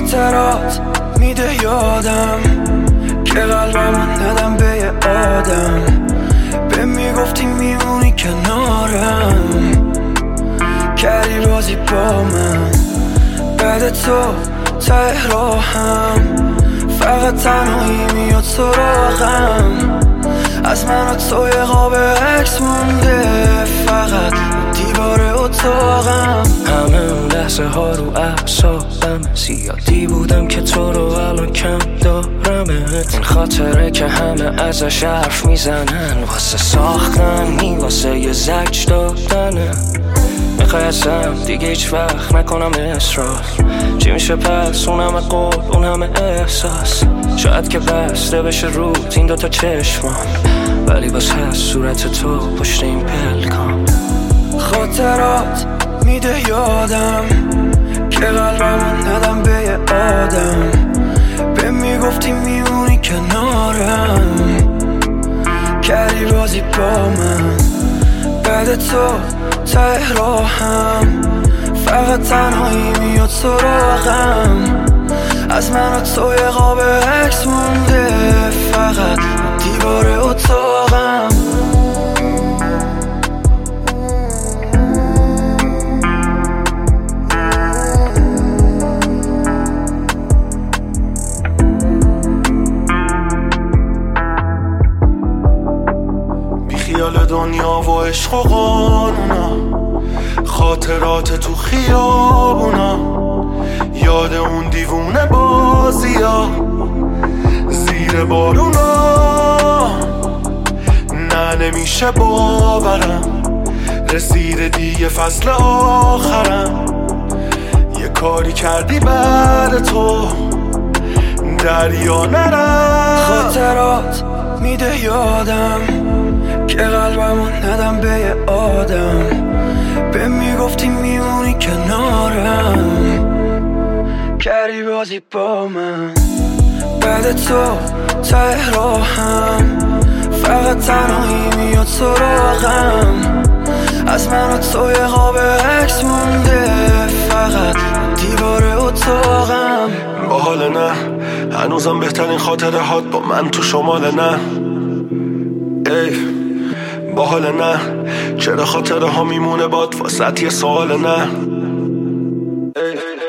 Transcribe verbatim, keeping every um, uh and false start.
خاطرات میده یادم که قلبمو ندم به یه آدم. به میگفتی میمونی کنارم، کردی بازی با من. بعد تو ته راهم فقط تنهایی میاد سراغم. از من و تو یه قاب عکس مونده فقط دیوار اتاقم. همه اون لحظه ها رو اعصابم، زیادی بودم که تو رو الان کم دارمت. این خاطره که همه ازش حرف میزنن، واسه ساختن نی واسه یه زجر دادنه. میخوای ازم دیگه هیچ وقت نکنم اصرار، چی میشه پس اون همه قول اون همه احساس. شاید که بسته بشه روت این دوتا چشمام، ولی باز هست صورت تو پشت این پلکام. خاطرات میده یادم که قلبمو ندم به یه آدم. به میگفتی میمونی کنارم، کردی بازی با من. بعد تو ته راهم فقط تنهایی میاد سراغم. از من و تو یه قاب عکس مونده فقط دیوار اتاقم. خیال دنیا و عشق و قانونا، خاطرات تو خیابونا، یاد اون دیوونه بازیا زیر بارونا. نه نمیشه باورم رسیده دیگه فصل آخرم. یه کاری کردی بعد تو دریا نرم. خاطرات میده یادم که قلبمو ندم به یه آدم. به میگفتی میمونی کنارم، کردی بازی با من. بعد تو ته راهم فقط تنهایی میاد سراغم. از من و تو یه قاب عکس مونده فقط دیوار اتاقم. باحال نه هنوزم بهترین خاطره هات با من تو شمال نه. ای باحال نه چرا خاطره ها میمونه باد واسط یه سوال نه. ای